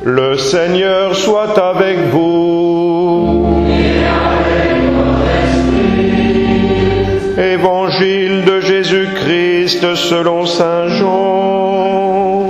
Le Seigneur soit avec vous. Et avec votre esprit. Évangile de Jésus-Christ selon saint Jean.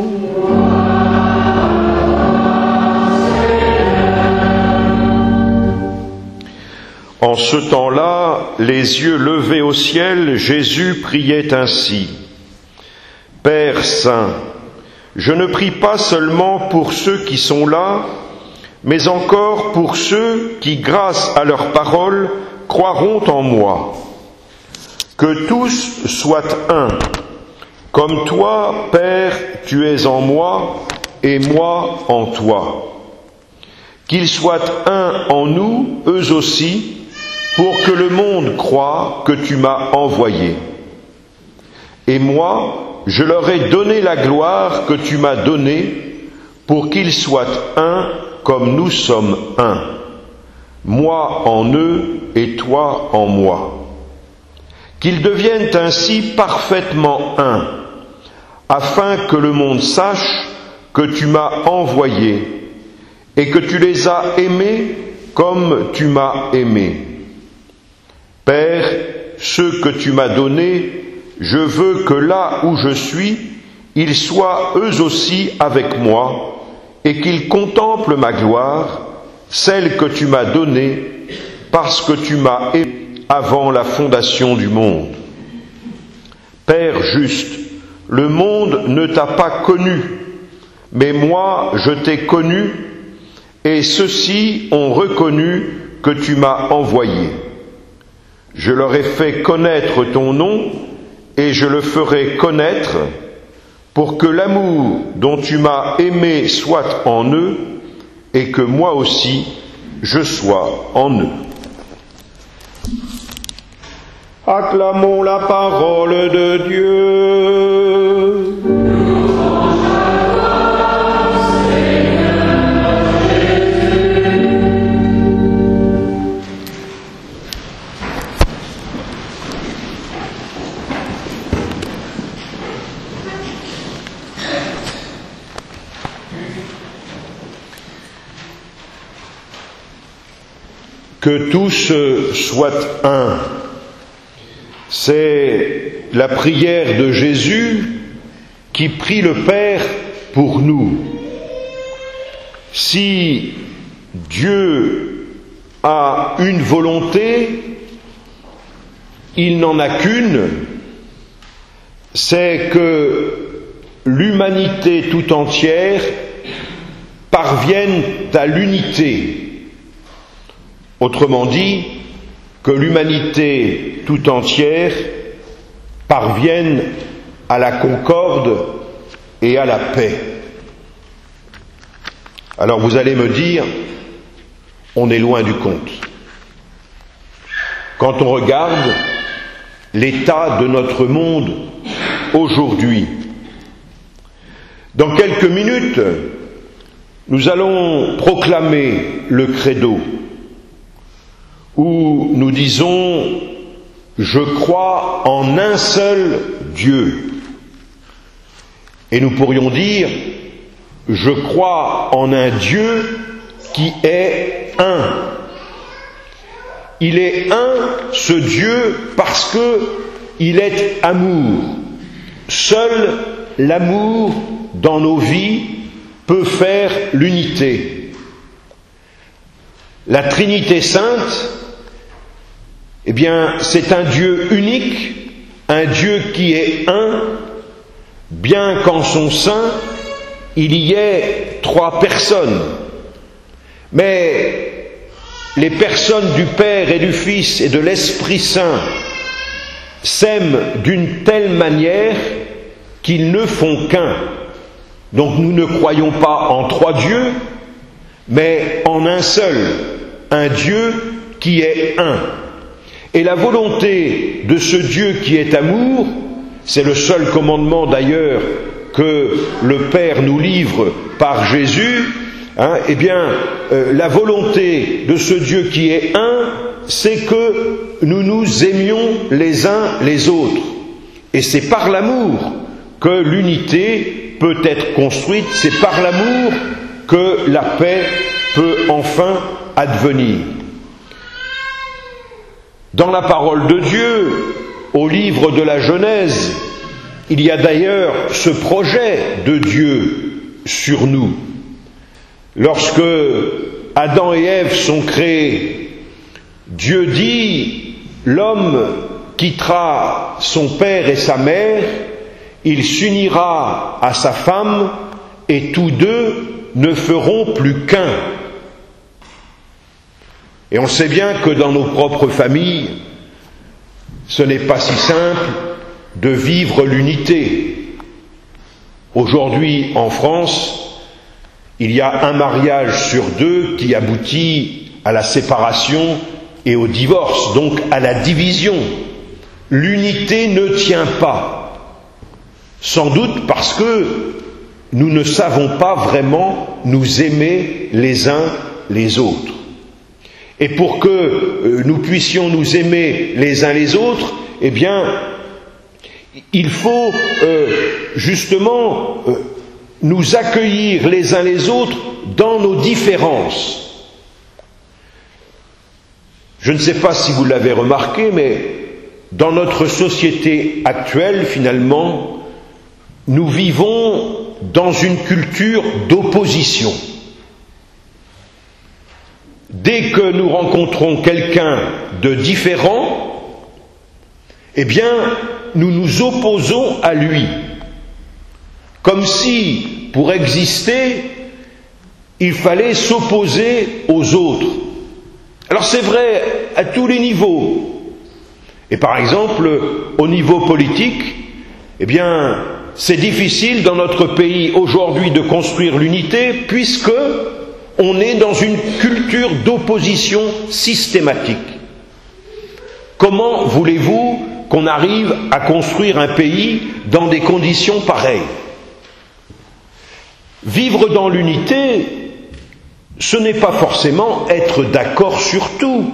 En ce temps-là, les yeux levés au ciel, Jésus priait ainsi. Père saint, je ne prie pas seulement pour ceux qui sont là, mais encore pour ceux qui, grâce à leur parole, croiront en moi. Que tous soient un, comme toi, Père, tu es en moi, et moi en toi. Qu'ils soient un en nous, eux aussi, pour que le monde croie que tu m'as envoyé. Et moi, je leur ai donné la gloire que tu m'as donnée, pour qu'ils soient un comme nous sommes un. Moi en eux et toi en moi. Qu'ils deviennent ainsi parfaitement un, afin que le monde sache que tu m'as envoyé et que tu les as aimés comme tu m'as aimé. Père, ceux que tu m'as donnés, je veux que là où je suis, ils soient eux aussi avec moi, et qu'ils contemplent ma gloire, celle que tu m'as donnée, parce que tu m'as aimé avant la fondation du monde. Père juste, le monde ne t'a pas connu, mais moi je t'ai connu, et ceux-ci ont reconnu que tu m'as envoyé. Je leur ai fait connaître ton nom, et je le ferai connaître, pour que l'amour dont tu m'as aimé soit en eux, et que moi aussi je sois en eux. Acclamons la parole de Dieu. Que tous soient un. C'est la prière de Jésus qui prie le Père pour nous. Si Dieu a une volonté, il n'en a qu'une, c'est que l'humanité tout entière parvienne à l'unité. Autrement dit, que l'humanité tout entière parvienne à la concorde et à la paix. Alors vous allez me dire, on est loin du compte. Quand on regarde l'état de notre monde aujourd'hui, dans quelques minutes, nous allons proclamer le credo, où nous disons « Je crois en un seul Dieu ». Et nous pourrions dire « Je crois en un Dieu qui est un ». Il est un, ce Dieu, parce qu'il est amour. Seul l'amour dans nos vies peut faire l'unité. La Trinité sainte, eh bien, c'est un Dieu unique, un Dieu qui est un, bien qu'en son sein, il y ait trois personnes. Mais les personnes du Père et du Fils et de l'Esprit Saint s'aiment d'une telle manière qu'ils ne font qu'un. Donc nous ne croyons pas en trois dieux, mais en un seul, un Dieu qui est un. Et la volonté de ce Dieu qui est amour, c'est le seul commandement d'ailleurs que le Père nous livre par Jésus, eh bien, la volonté de ce Dieu qui est un, c'est que nous nous aimions les uns les autres. Et c'est par l'amour que l'unité peut être construite, c'est par l'amour que la paix peut enfin advenir. Dans la parole de Dieu, au livre de la Genèse, il y a d'ailleurs ce projet de Dieu sur nous. Lorsque Adam et Ève sont créés, Dieu dit, l'homme quittera son père et sa mère, il s'unira à sa femme et tous deux ne feront plus qu'un. Et on sait bien que dans nos propres familles, ce n'est pas si simple de vivre l'unité. Aujourd'hui, en France, il y a un mariage sur deux qui aboutit à la séparation et au divorce, donc à la division. L'unité ne tient pas, sans doute parce que nous ne savons pas vraiment nous aimer les uns les autres. Et pour que nous puissions nous aimer les uns les autres, eh bien, il faut justement nous accueillir les uns les autres dans nos différences. Je ne sais pas si vous l'avez remarqué, mais dans notre société actuelle, finalement, nous vivons dans une culture d'opposition. Dès que nous rencontrons quelqu'un de différent, eh bien, nous nous opposons à lui. Comme si, pour exister, il fallait s'opposer aux autres. Alors c'est vrai à tous les niveaux. Et par exemple, au niveau politique, eh bien, c'est difficile dans notre pays aujourd'hui de construire l'unité puisque on est dans une culture d'opposition systématique. Comment voulez-vous qu'on arrive à construire un pays dans des conditions pareilles? Vivre dans l'unité, ce n'est pas forcément être d'accord sur tout.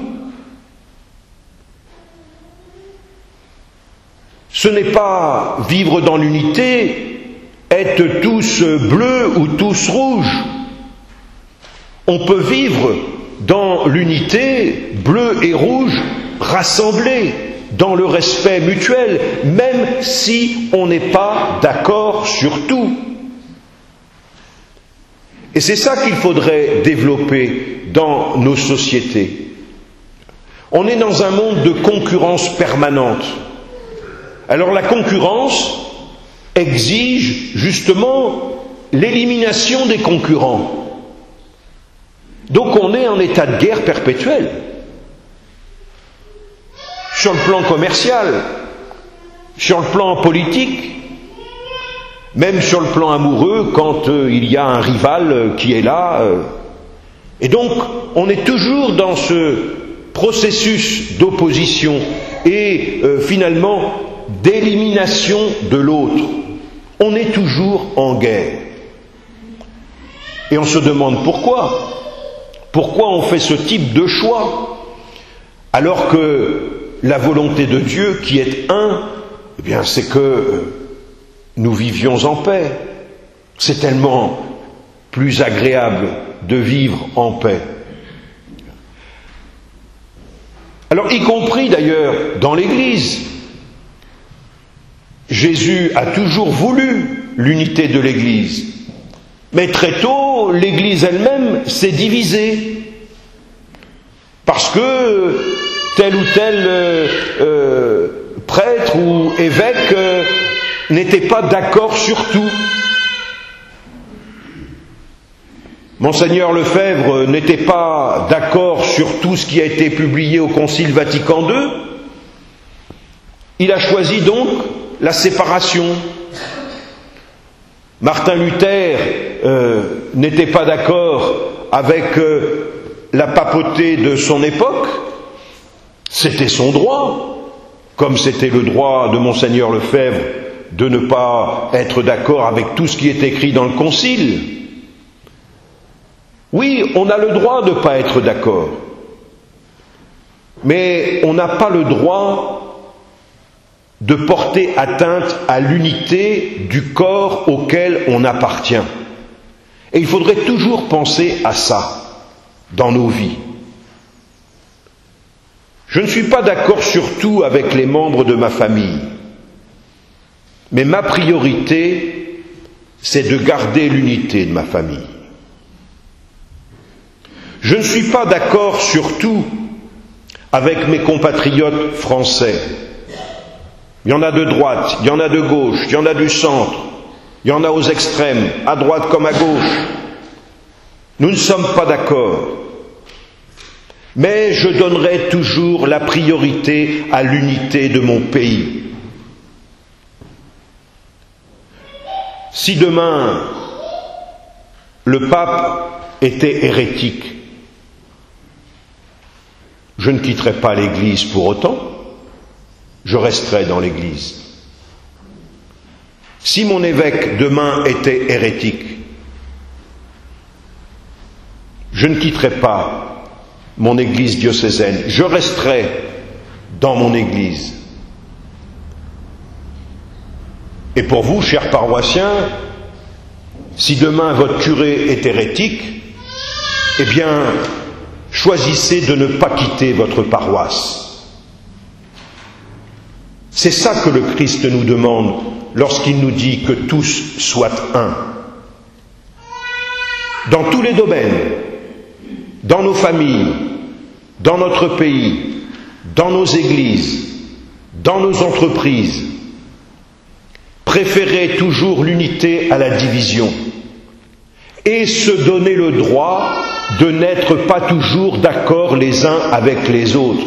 Ce n'est pas vivre dans l'unité, être tous bleus ou tous rouges. On peut vivre dans l'unité, bleu et rouge, rassemblés dans le respect mutuel, même si on n'est pas d'accord sur tout. Et c'est ça qu'il faudrait développer dans nos sociétés. On est dans un monde de concurrence permanente. Alors la concurrence exige justement l'élimination des concurrents. Donc on est en état de guerre perpétuelle. Sur le plan commercial, sur le plan politique, même sur le plan amoureux, quand il y a un rival qui est là. Et donc, on est toujours dans ce processus d'opposition et finalement d'élimination de l'autre. On est toujours en guerre. Et on se demande pourquoi. Pourquoi on fait ce type de choix alors que la volonté de Dieu, qui est un, eh bien, c'est que nous vivions en paix. C'est tellement plus agréable de vivre en paix. Alors, y compris d'ailleurs dans l'Église, Jésus a toujours voulu l'unité de l'Église. Mais très tôt, l'Église elle-même s'est divisée. Parce que tel ou tel prêtre ou évêque n'était pas d'accord sur tout. Monseigneur Lefebvre n'était pas d'accord sur tout ce qui a été publié au Concile Vatican II. Il a choisi donc la séparation. Martin Luther n'était pas d'accord avec la papauté de son époque. C'était son droit, comme c'était le droit de Monseigneur Lefebvre de ne pas être d'accord avec tout ce qui est écrit dans le Concile. Oui, on a le droit de ne pas être d'accord, mais on n'a pas le droit de porter atteinte à l'unité du corps auquel on appartient. Et il faudrait toujours penser à ça dans nos vies. Je ne suis pas d'accord sur tout avec les membres de ma famille, mais ma priorité, c'est de garder l'unité de ma famille. Je ne suis pas d'accord sur tout avec mes compatriotes français. Il y en a de droite, il y en a de gauche, il y en a du centre, il y en a aux extrêmes, à droite comme à gauche. Nous ne sommes pas d'accord. Mais je donnerai toujours la priorité à l'unité de mon pays. Si demain le pape était hérétique, je ne quitterai pas l'Église pour autant, je resterai dans l'Église. Si mon évêque demain était hérétique, je ne quitterai pas mon Église diocésaine, je resterai dans mon Église. Et pour vous, chers paroissiens, si demain votre curé est hérétique, eh bien, choisissez de ne pas quitter votre paroisse. C'est ça que le Christ nous demande lorsqu'il nous dit que tous soient un. Dans tous les domaines, dans nos familles, dans notre pays, dans nos églises, dans nos entreprises, préférez toujours l'unité à la division et se donner le droit de n'être pas toujours d'accord les uns avec les autres.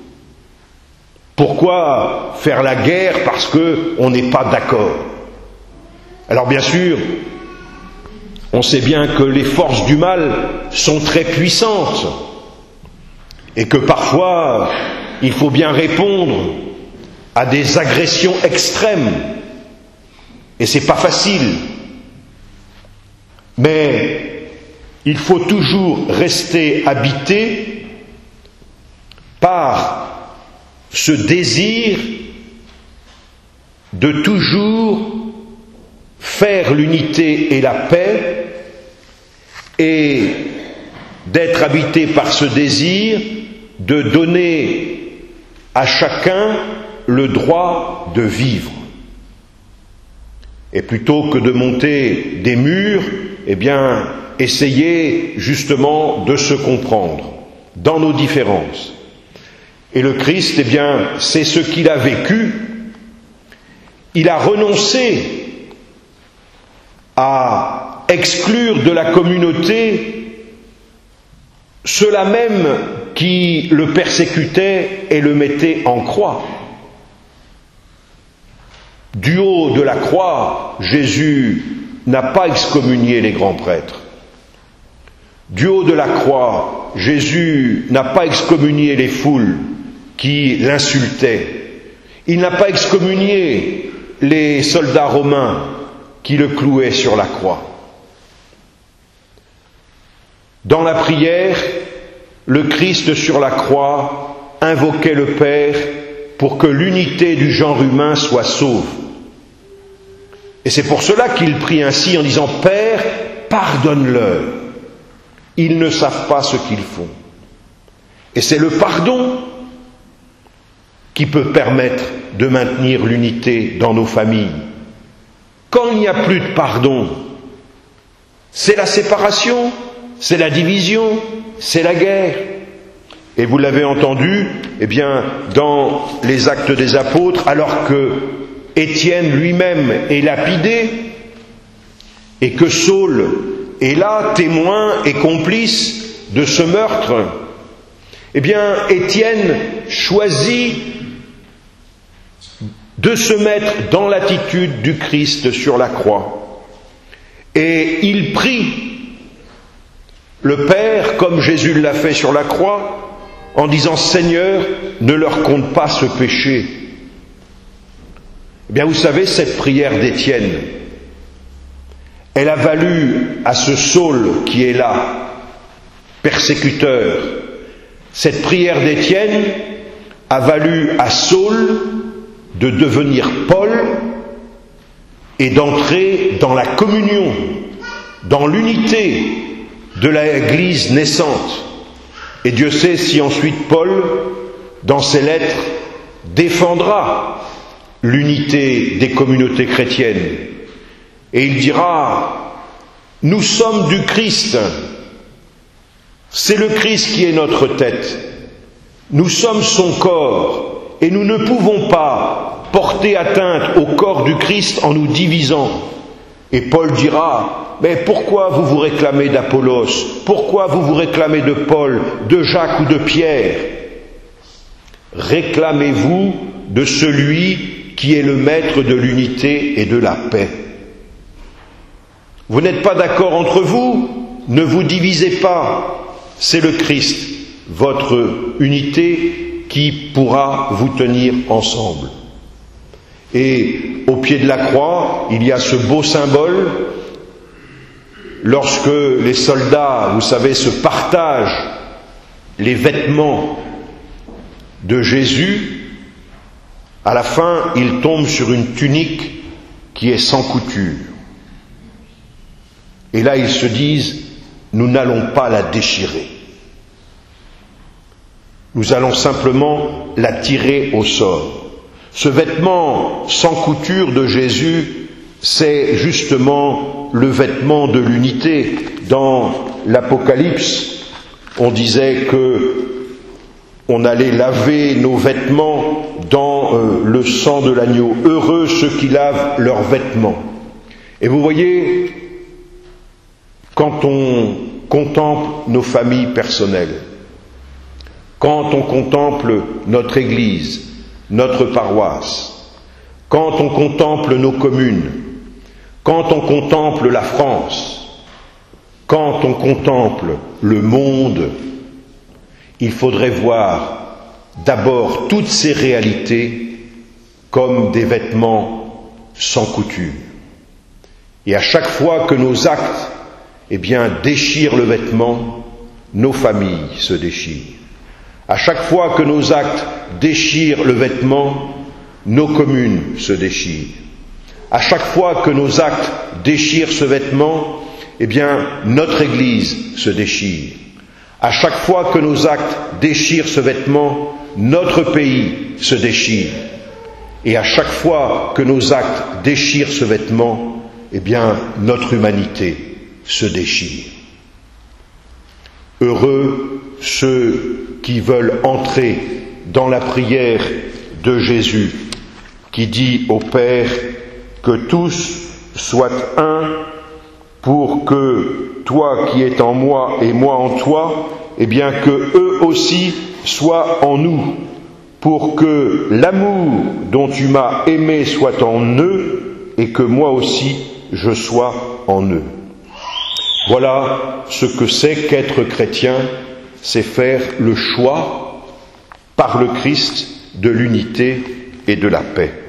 Pourquoi faire la guerre parce qu'on n'est pas d'accord? Alors bien sûr, on sait bien que les forces du mal sont très puissantes et que parfois il faut bien répondre à des agressions extrêmes et c'est pas facile. Mais il faut toujours rester habité par ce désir de toujours faire l'unité et la paix et d'être habité par ce désir de donner à chacun le droit de vivre. Et plutôt que de monter des murs, eh bien, essayer justement de se comprendre dans nos différences. Et le Christ, eh bien, c'est ce qu'il a vécu. Il a renoncé à exclure de la communauté ceux-là même qui le persécutaient et le mettaient en croix. Du haut de la croix, Jésus n'a pas excommunié les grands prêtres. Du haut de la croix, Jésus n'a pas excommunié les foules qui l'insultaient. Il n'a pas excommunié les soldats romains qui le clouaient sur la croix. Dans la prière, le Christ sur la croix invoquait le Père pour que l'unité du genre humain soit sauve. Et c'est pour cela qu'il prie ainsi en disant « Père, pardonne-leur, ils ne savent pas ce qu'ils font ». Et c'est le pardon qui peut permettre de maintenir l'unité dans nos familles. Quand il n'y a plus de pardon, c'est la séparation, c'est la division, c'est la guerre. Et vous l'avez entendu, eh bien, dans les Actes des Apôtres, alors que Étienne lui-même est lapidé et que Saul est là, témoin et complice de ce meurtre, eh bien, Étienne choisit de se mettre dans l'attitude du Christ sur la croix. Et il prie le Père, comme Jésus l'a fait sur la croix, en disant « Seigneur, ne leur compte pas ce péché ». Eh bien, vous savez, cette prière d'Étienne, elle a valu à ce Saul qui est là, persécuteur. Cette prière d'Étienne a valu à Saul de devenir Paul et d'entrer dans la communion, dans l'unité de l'Église naissante. Et Dieu sait si ensuite Paul, dans ses lettres, défendra l'unité des communautés chrétiennes. Et il dira, nous sommes du Christ, c'est le Christ qui est notre tête, nous sommes son corps, et nous ne pouvons pas porter atteinte au corps du Christ en nous divisant. Et Paul dira, mais pourquoi vous vous réclamez d'Apollos? Pourquoi vous vous réclamez de Paul, de Jacques ou de Pierre? Réclamez-vous de celui qui est le maître de l'unité et de la paix. Vous n'êtes pas d'accord entre vous? Ne vous divisez pas. C'est le Christ, votre unité, qui pourra vous tenir ensemble. Et au pied de la croix, il y a ce beau symbole. Lorsque les soldats, vous savez, se partagent les vêtements de Jésus, à la fin, ils tombent sur une tunique qui est sans couture. Et là, ils se disent, nous n'allons pas la déchirer. Nous allons simplement la tirer au sort. Ce vêtement sans couture de Jésus, c'est justement le vêtement de l'unité. Dans l'Apocalypse, on disait que on allait laver nos vêtements dans le sang de l'agneau. Heureux ceux qui lavent leurs vêtements. Et vous voyez, quand on contemple nos familles personnelles, quand on contemple notre Église, notre paroisse, quand on contemple nos communes, quand on contemple la France, quand on contemple le monde, il faudrait voir d'abord toutes ces réalités comme des vêtements sans couture. Et à chaque fois que nos actes, déchirent le vêtement, nos familles se déchirent. À chaque fois que nos actes déchirent le vêtement, nos communes se déchirent. À chaque fois que nos actes déchirent ce vêtement, notre Église se déchire. À chaque fois que nos actes déchirent ce vêtement, notre pays se déchire. Et à chaque fois que nos actes déchirent ce vêtement, notre humanité se déchire. Heureux ceux qui veulent entrer dans la prière de Jésus, qui dit au Père que tous soient un, pour que toi qui es en moi et moi en toi, que eux aussi soient en nous, pour que l'amour dont tu m'as aimé soit en eux et que moi aussi je sois en eux. Voilà ce que c'est qu'être chrétien, c'est faire le choix par le Christ de l'unité et de la paix.